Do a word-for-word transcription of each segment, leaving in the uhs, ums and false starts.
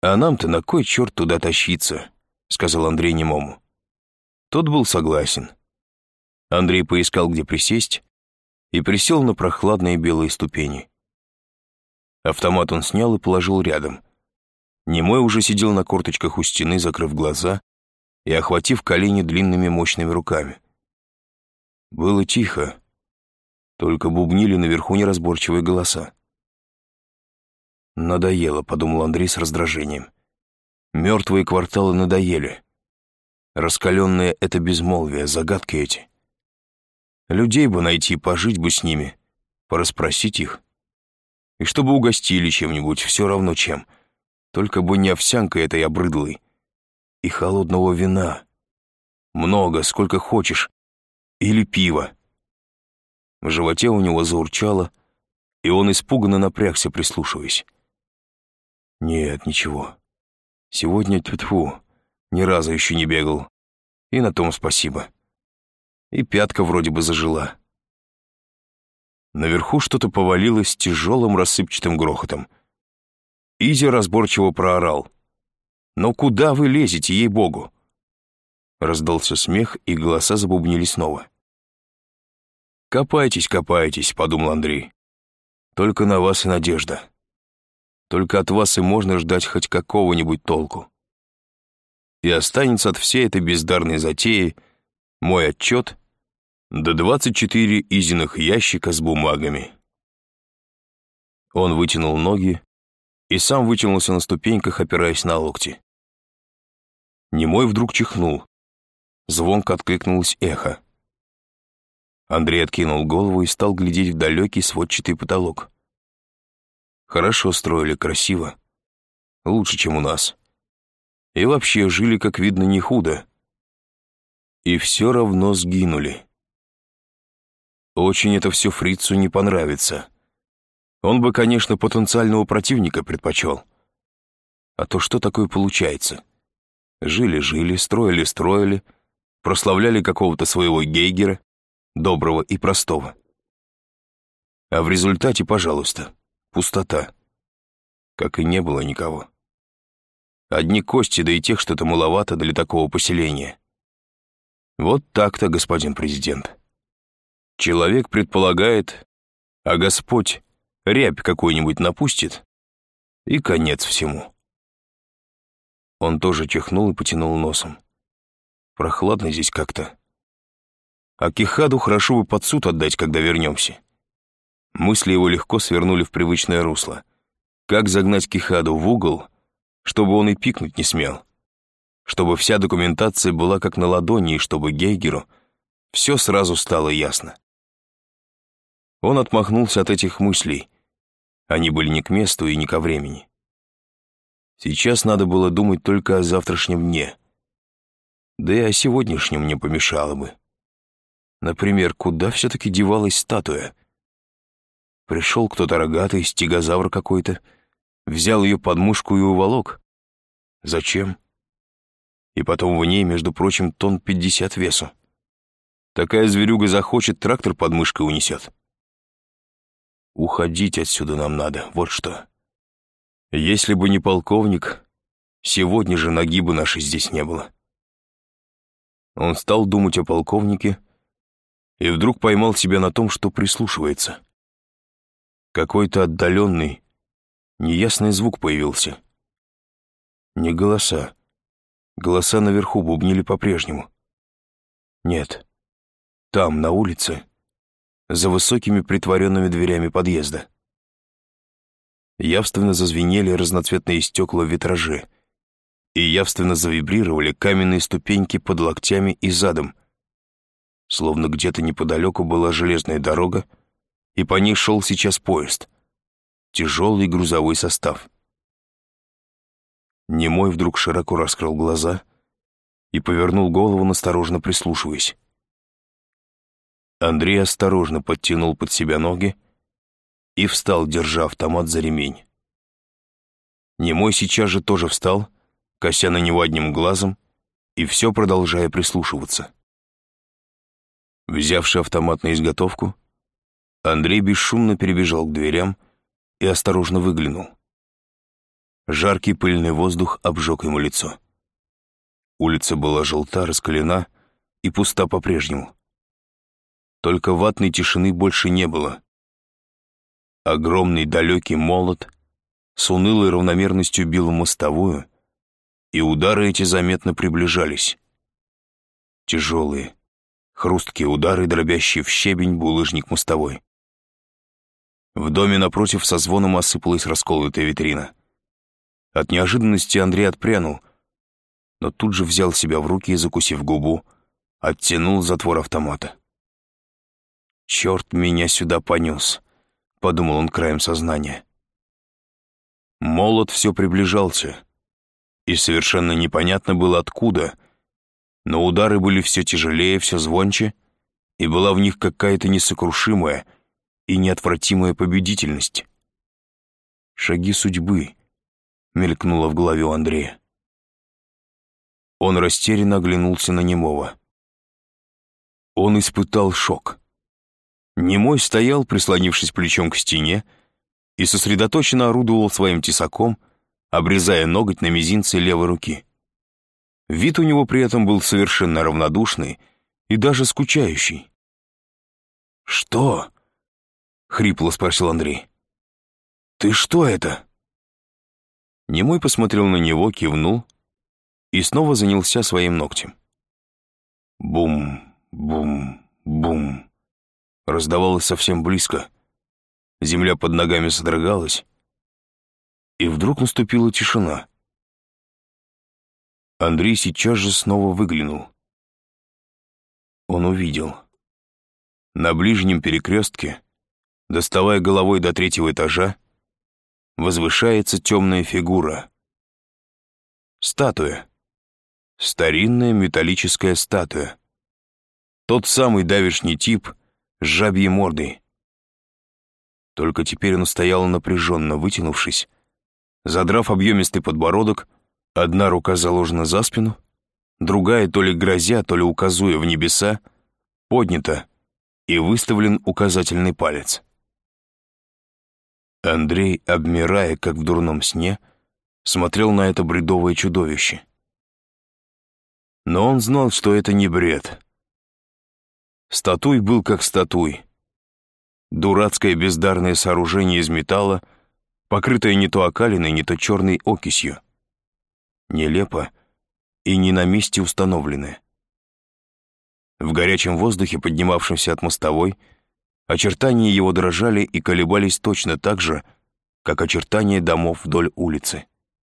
«А нам-то на кой черт туда тащиться?» — сказал Андрей немому. Тот был согласен. Андрей поискал, где присесть, и присел на прохладные белые ступени. Автомат он снял и положил рядом. Немой уже сидел на корточках у стены, закрыв глаза и охватив колени длинными мощными руками. Было тихо, только бубнили наверху неразборчивые голоса. «Надоело», — подумал Андрей с раздражением. «Мертвые кварталы надоели. Раскаленное — это безмолвие, загадки эти. Людей бы найти, пожить бы с ними, порасспросить их. И чтобы угостили чем-нибудь, все равно чем. Только бы не овсянкой этой обрыдлой. И холодного вина. Много, сколько хочешь. Или пива». В животе у него заурчало, и он испуганно напрягся, прислушиваясь. «Нет, ничего. Сегодня, тьфу-тьфу, ни разу еще не бегал. И на том спасибо. И пятка вроде бы зажила». Наверху что-то повалилось с тяжелым рассыпчатым грохотом. Изя разборчиво проорал: «Но куда вы лезете, ей-богу?» Раздался смех, и голоса забубнили снова. «Копайтесь, копайтесь», — подумал Андрей. «Только на вас и надежда. Только от вас и можно ждать хоть какого-нибудь толку. И останется от всей этой бездарной затеи мой отчет до двадцать четыре Изиных ящика с бумагами». Он вытянул ноги и сам вытянулся на ступеньках, опираясь на локти. Немой вдруг чихнул. Звонко откликнулось эхо. Андрей откинул голову и стал глядеть в далекий сводчатый потолок. Хорошо строили, красиво. Лучше, чем у нас. И вообще жили, как видно, не худо. И все равно сгинули. Очень это все фрицу не понравится. Он бы, конечно, потенциального противника предпочел. А то что такое получается? Жили-жили, строили-строили, прославляли какого-то своего Гейгера, доброго и простого. А в результате, пожалуйста, пустота. Как и не было никого. Одни кости, да и тех что-то маловато для такого поселения. Вот так-то, господин президент. Человек предполагает, а Господь рябь какую-нибудь напустит, и конец всему. Он тоже чихнул и потянул носом. Прохладно здесь как-то. А Кихаду хорошо бы под суд отдать, когда вернемся. Мысли его легко свернули в привычное русло. Как загнать Кихаду в угол, чтобы он и пикнуть не смел? Чтобы вся документация была как на ладони, и чтобы Гейгеру все сразу стало ясно. Он отмахнулся от этих мыслей. Они были не к месту и не ко времени. Сейчас надо было думать только о завтрашнем дне. Да и о сегодняшнем не помешало бы. Например, куда все-таки девалась статуя? Пришел кто-то рогатый, стегозавр какой-то, взял ее под мушку и уволок. Зачем? И потом в ней, между прочим, тонн пятьдесят весу. Такая зверюга захочет, трактор под мышкой унесет. Уходить отсюда нам надо, вот что. Если бы не полковник, сегодня же ноги бы нашей здесь не было. Он стал думать о полковнике и вдруг поймал себя на том, что прислушивается. Какой-то отдаленный, неясный звук появился. Не голоса. Голоса наверху бубнили по-прежнему. Нет. Там, на улице, за высокими притворенными дверями подъезда. Явственно зазвенели разноцветные стекла в витраже, и явственно завибрировали каменные ступеньки под локтями и задом, словно где-то неподалеку была железная дорога, и по ней шел сейчас поезд, тяжелый грузовой состав. Немой вдруг широко раскрыл глаза и повернул голову, настороженно прислушиваясь. Андрей осторожно подтянул под себя ноги и встал, держа автомат за ремень. Немой сейчас же тоже встал, кося на него одним глазом, и все продолжая прислушиваться. Взявший автомат на изготовку, Андрей бесшумно перебежал к дверям и осторожно выглянул. Жаркий пыльный воздух обжег ему лицо. Улица была желта, раскалена и пуста по-прежнему. Только ватной тишины больше не было. Огромный далекий молот с унылой равномерностью бил в мостовую, и удары эти заметно приближались. Тяжелые, хрусткие удары, дробящие в щебень булыжник мостовой. В доме напротив со звоном осыпалась расколотая витрина. От неожиданности Андрей отпрянул, но тут же взял себя в руки и, закусив губу, оттянул затвор автомата. «Черт меня сюда понес», — подумал он краем сознания. Молот все приближался, и совершенно непонятно было откуда, но удары были все тяжелее, все звонче, и была в них какая-то несокрушимая и неотвратимая победительность. «Шаги судьбы», — мелькнуло в голове у Андрея. Он растерянно оглянулся на Немого. Он испытал шок. Немой стоял, прислонившись плечом к стене, и сосредоточенно орудовал своим тесаком, обрезая ноготь на мизинце левой руки. Вид у него при этом был совершенно равнодушный и даже скучающий. «Что?» — хрипло спросил Андрей. «Ты что это?» Немой посмотрел на него, кивнул и снова занялся своим ногтем. Бум, бум, бум. Раздавалось совсем близко. Земля под ногами содрогалась, и вдруг наступила тишина. Андрей сейчас же снова выглянул. Он увидел. На ближнем перекрестке, доставая головой до третьего этажа, возвышается темная фигура. Статуя. Старинная металлическая статуя. Тот самый давешний тип с жабьей мордой. Только теперь он стоял напряженно, вытянувшись, задрав объемистый подбородок, одна рука заложена за спину, другая, то ли грозя, то ли указуя в небеса, поднята, и выставлен указательный палец. Андрей, обмирая, как в дурном сне, смотрел на это бредовое чудовище. Но он знал, что это не бред. Статуй был как статуй. Дурацкое бездарное сооружение из металла, покрытое не то окалиной, не то черной окисью. Нелепо и не на месте установленное. В горячем воздухе, поднимавшемся от мостовой, очертания его дрожали и колебались точно так же, как очертания домов вдоль улицы.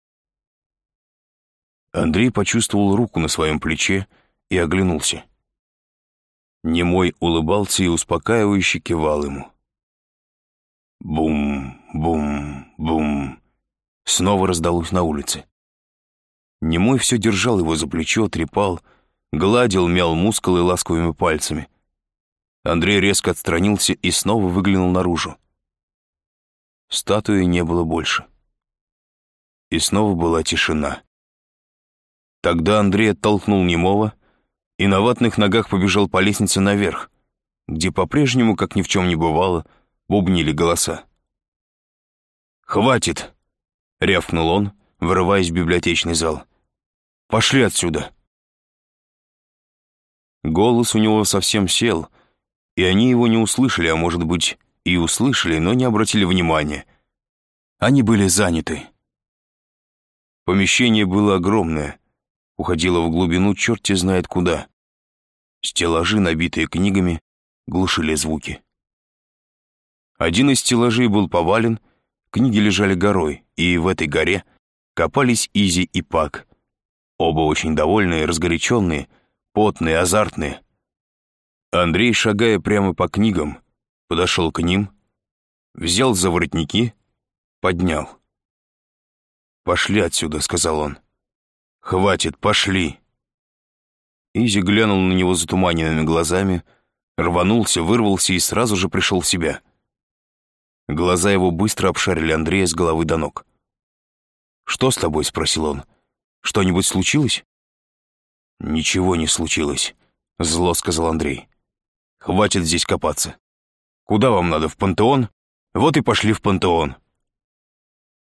Андрей почувствовал руку на своем плече и оглянулся. Немой улыбался и успокаивающе кивал ему. Бум, бум, бум. Снова раздалось на улице. Немой все держал его за плечо, трепал, гладил, мял мускулы ласковыми пальцами. Андрей резко отстранился и снова выглянул наружу. Статуи не было больше. И снова была тишина. Тогда Андрей оттолкнул Немого и на ватных ногах побежал по лестнице наверх, где по-прежнему, как ни в чем не бывало, бубнили голоса. «Хватит!» — рявкнул он, вырываясь в библиотечный зал. «Пошли отсюда!» Голос у него совсем сел, и они его не услышали, а может быть, и услышали, но не обратили внимания. Они были заняты. Помещение было огромное, уходило в глубину черти знает куда. Стеллажи, набитые книгами, глушили звуки. Один из стеллажей был повален, книги лежали горой, и в этой горе копались Изи и Пак. Оба очень довольные, разгоряченные, потные, азартные. Андрей, шагая прямо по книгам, подошел к ним, взял за воротники, поднял. «Пошли отсюда», — сказал он. «Хватит, пошли». Изи глянул на него затуманенными глазами, рванулся, вырвался и сразу же пришел в себя. Глаза его быстро обшарили Андрея с головы до ног. «Что с тобой?» — спросил он. «Что-нибудь случилось?» «Ничего не случилось», — зло сказал Андрей. «Хватит здесь копаться. Куда вам надо, в пантеон? Вот и пошли в пантеон».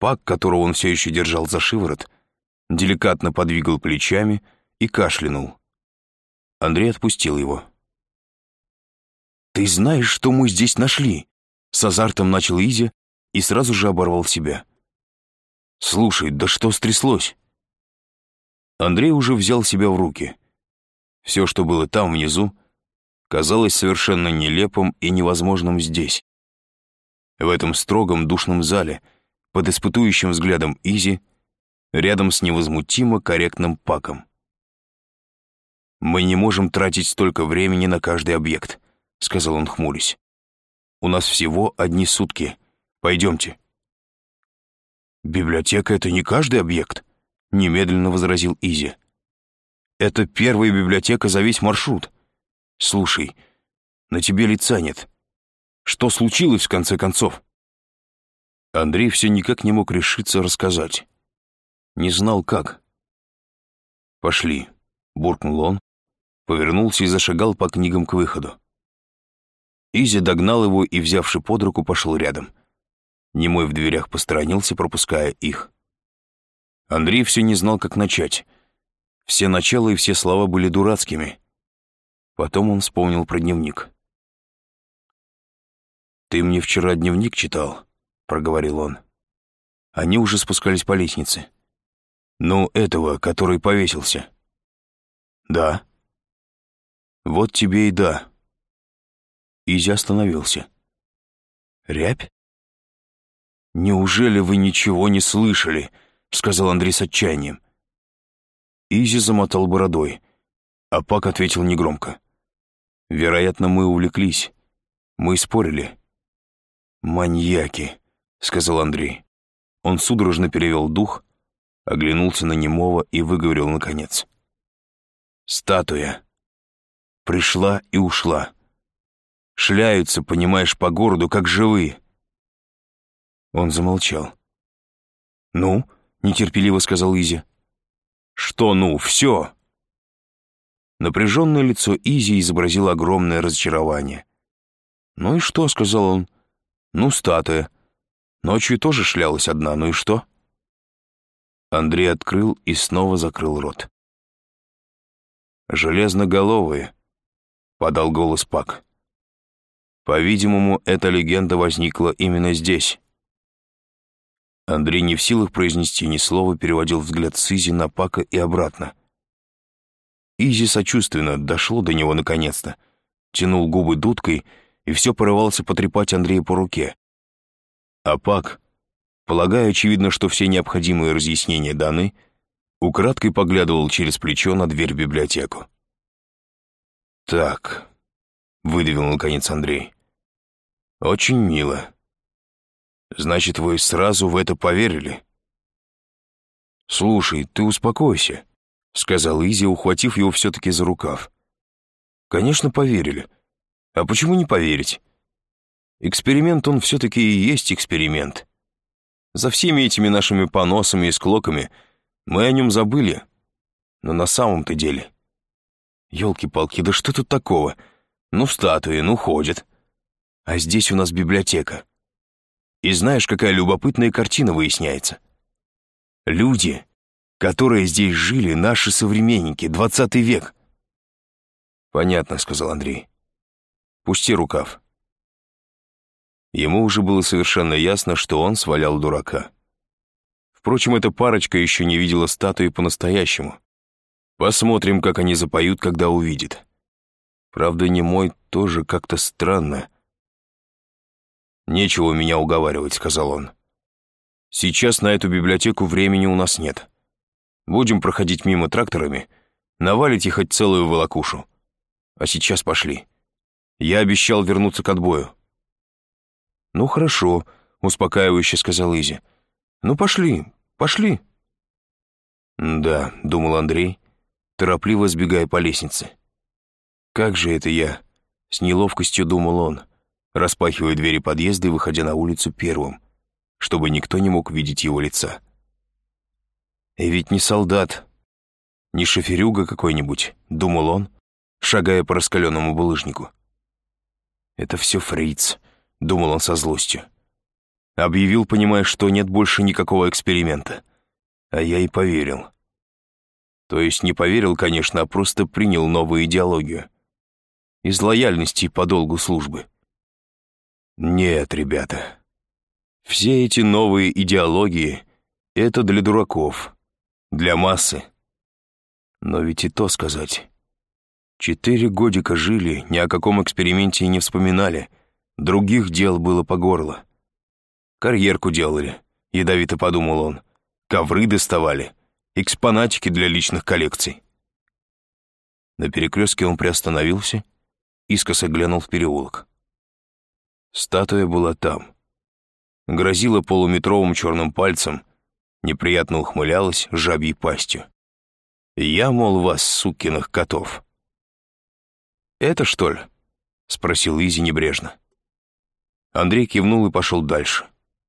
Пак, которого он все еще держал за шиворот, деликатно подвигал плечами и кашлянул. Андрей отпустил его. «Ты знаешь, что мы здесь нашли?» С азартом начал Изя и сразу же оборвал себя. «Слушай, да что стряслось?» Андрей уже взял себя в руки. Все, что было там, внизу, казалось совершенно нелепым и невозможным здесь. В этом строгом душном зале, под испытующим взглядом Изи, рядом с невозмутимо корректным Паком. «Мы не можем тратить столько времени на каждый объект», — сказал он, хмурясь. «У нас всего одни сутки. Пойдемте». «Библиотека — это не каждый объект», — немедленно возразил Изи. «Это первая библиотека за весь маршрут. Слушай, на тебе лица нет. Что случилось в конце концов?» Андрей все никак не мог решиться рассказать. Не знал, как. «Пошли», — буркнул он, повернулся и зашагал по книгам к выходу. Изи догнал его и, взявши под руку, пошел рядом. Немой в дверях посторонился, пропуская их. Андрей все не знал, как начать. Все начала и все слова были дурацкими. Потом он вспомнил про дневник. «Ты мне вчера дневник читал», — проговорил он. Они уже спускались по лестнице. «Ну, этого, который повесился». «Да». «Вот тебе и да». Изя остановился. «Рябь?» «Неужели вы ничего не слышали?» — сказал Андрей с отчаянием. Изи замотал бородой, а Пак ответил негромко. «Вероятно, мы увлеклись. Мы спорили». «Маньяки», — сказал Андрей. Он судорожно перевел дух, оглянулся на немого и выговорил наконец. «Статуя. Пришла и ушла. Шляются, понимаешь, по городу, как живые». Он замолчал. «Ну?» — нетерпеливо сказал Изи. «Что «ну»? Все!» Напряженное лицо Изи изобразило огромное разочарование. «Ну и что?» — сказал он. «Ну, статуя. Ночью тоже шлялась одна, ну и что?» Андрей открыл и снова закрыл рот. «Железноголовые», — подал голос Пак. «По-видимому, эта легенда возникла именно здесь». Андрей не в силах произнести ни слова, переводил взгляд с Изи на Пака и обратно. Изи сочувственно дошло до него наконец-то, тянул губы дудкой и все порывался потрепать Андрея по руке. А Пак, полагая, очевидно, что все необходимые разъяснения даны, украдкой поглядывал через плечо на дверь в библиотеку. «Так», — выдавил наконец Андрей, — «очень мило. Значит, вы сразу в это поверили?» «Слушай, ты успокойся», — сказал Изи, ухватив его все-таки за рукав. «Конечно, поверили. А почему не поверить? Эксперимент, он все-таки и есть эксперимент. За всеми этими нашими поносами и склоками мы о нем забыли. Но на самом-то деле... Ёлки-палки, да что тут такого? Ну, статуи, ну, ходят. А здесь у нас библиотека. И знаешь, какая любопытная картина выясняется? Люди, которые здесь жили, наши современники, двадцатый век. «Понятно», — сказал Андрей. «Пусти рукав». Ему уже было совершенно ясно, что он свалял дурака. Впрочем, эта парочка еще не видела статуи по-настоящему. Посмотрим, как они запоют, когда увидят. Правда, немой тоже как-то странно. «Нечего меня уговаривать», — сказал он. «Сейчас на эту библиотеку времени у нас нет. Будем проходить мимо тракторами, навалите хоть целую волокушу. А сейчас пошли. Я обещал вернуться к отбою». «Ну, хорошо», — успокаивающе сказал Изи. «Ну, пошли, пошли». «Да», — думал Андрей, торопливо сбегая по лестнице. «Как же это я?» — с неловкостью думал он, распахивая двери подъезда и выходя на улицу первым, чтобы никто не мог видеть его лица. «И ведь не солдат, не шоферюга какой-нибудь», — думал он, шагая по раскаленному булыжнику. «Это все фриц», — думал он со злостью. Объявил, понимая, что нет больше никакого эксперимента. А я и поверил. То есть не поверил, конечно, а просто принял новую идеологию. Из лояльности по долгу службы. Нет, ребята. Все эти новые идеологии — это для дураков, для массы. Но ведь и то сказать. Четыре годика жили, ни о каком эксперименте и не вспоминали. Других дел было по горло. Карьерку делали, ядовито подумал он. Ковры доставали, экспонатики для личных коллекций. На перекрестке он приостановился, искоса глянул в переулок. Статуя была там. Грозила полуметровым черным пальцем, неприятно ухмылялась жабьей пастью. «Я, мол, вас, сукиных котов». «Это, что ли?» — спросил Изи небрежно. Андрей кивнул и пошел дальше.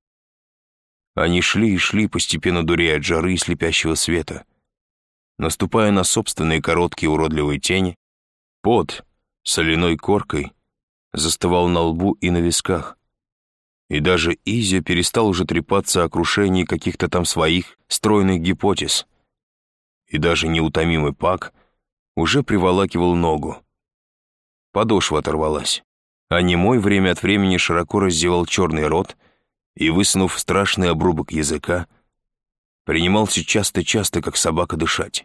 Они шли и шли, постепенно дурея от жары и слепящего света. Наступая на собственные короткие уродливые тени, пот соляной коркой застывал на лбу и на висках. И даже Изи перестал уже трепаться о крушении каких-то там своих стройных гипотез. И даже неутомимый Пак уже приволакивал ногу. Подошва оторвалась, а немой время от времени широко раздевал черный рот и, высунув страшный обрубок языка, принимался часто-часто, как собака, дышать.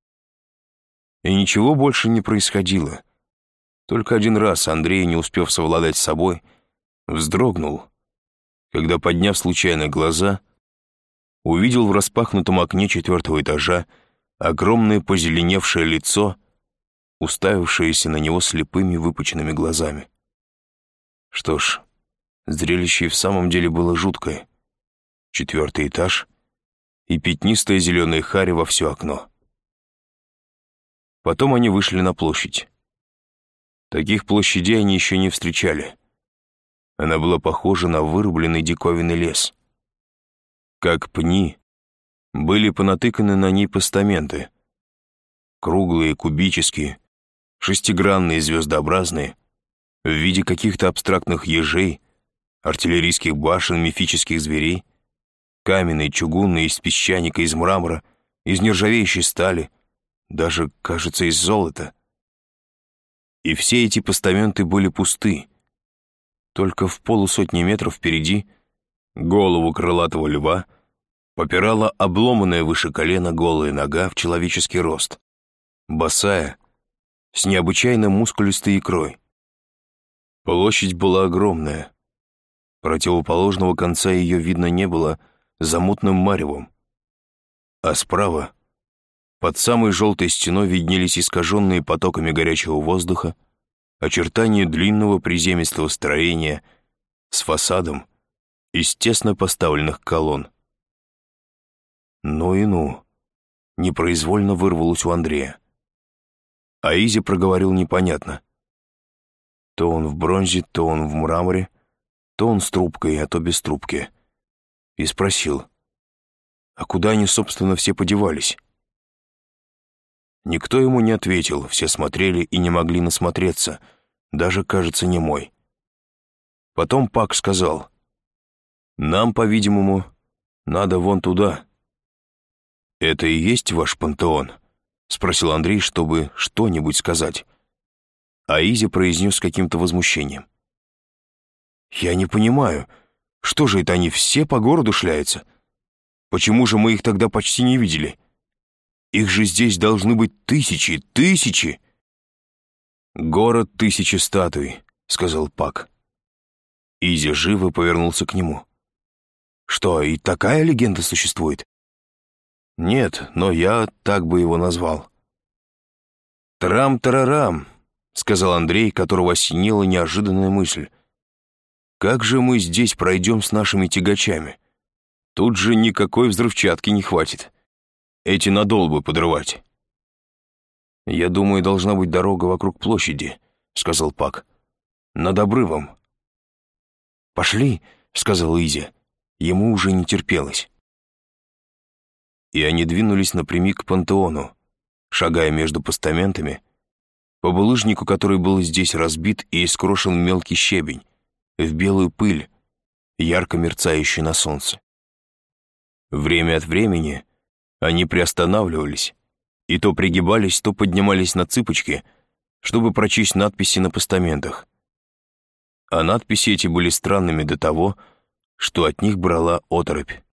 И ничего больше не происходило. Только один раз Андрей, не успев совладать с собой, вздрогнул, когда, подняв случайно глаза, увидел в распахнутом окне четвертого этажа огромное позеленевшее лицо, уставившееся на него слепыми выпученными глазами. Что ж, зрелище и в самом деле было жуткое. Четвертый этаж и пятнистая зеленая харя во все окно. Потом они вышли на площадь. Таких площадей они еще не встречали. Она была похожа на вырубленный диковинный лес. Как пни, были понатыканы на ней постаменты. Круглые, кубические, шестигранные, звездообразные, в виде каких-то абстрактных ежей, артиллерийских башен, мифических зверей, каменные, чугунные, из песчаника, из мрамора, из нержавеющей стали, даже, кажется, из золота. И все эти постаменты были пусты. Только в полусотни метров впереди голову крылатого льва попирала обломанная выше колена голая нога в человеческий рост, босая, с необычайно мускулистой икрой. Площадь была огромная. Противоположного конца ее видно не было за мутным маревом. А справа, под самой желтой стеной, виднелись искаженные потоками горячего воздуха очертания длинного приземистого строения с фасадом из тесно поставленных колонн. Ну и ну, непроизвольно вырвалось у Андрея. А Изи проговорил непонятно. То он в бронзе, то он в мраморе, то он с трубкой, а то без трубки. И спросил, а куда они, собственно, все подевались? Никто ему не ответил, все смотрели и не могли насмотреться, даже, кажется, немой. Потом Пак сказал, «Нам, по-видимому, надо вон туда». «Это и есть ваш пантеон?» — спросил Андрей, чтобы что-нибудь сказать. А Изи произнес с каким-то возмущением. «Я не понимаю, что же это они все по городу шляются? Почему же мы их тогда почти не видели? Их же здесь должны быть тысячи, тысячи!» «Город тысячи статуй», — сказал Пак. Изи живо повернулся к нему. «Что, и такая легенда существует?» «Нет, но я так бы его назвал». «Трам-тарарам», — сказал Андрей, которого осенила неожиданная мысль. «Как же мы здесь пройдем с нашими тягачами? Тут же никакой взрывчатки не хватит. Эти надолбы подрывать». «Я думаю, должна быть дорога вокруг площади», — сказал Пак. «Над обрывом». «Пошли», — сказал Изи. Ему уже не терпелось. И они двинулись напрямик к пантеону, шагая между постаментами, по булыжнику, который был здесь разбит и искрошен мелкий щебень, в белую пыль, ярко мерцающий на солнце. Время от времени они приостанавливались и то пригибались, то поднимались на цыпочки, чтобы прочесть надписи на постаментах. А надписи эти были странными до того, что от них брала оторопь.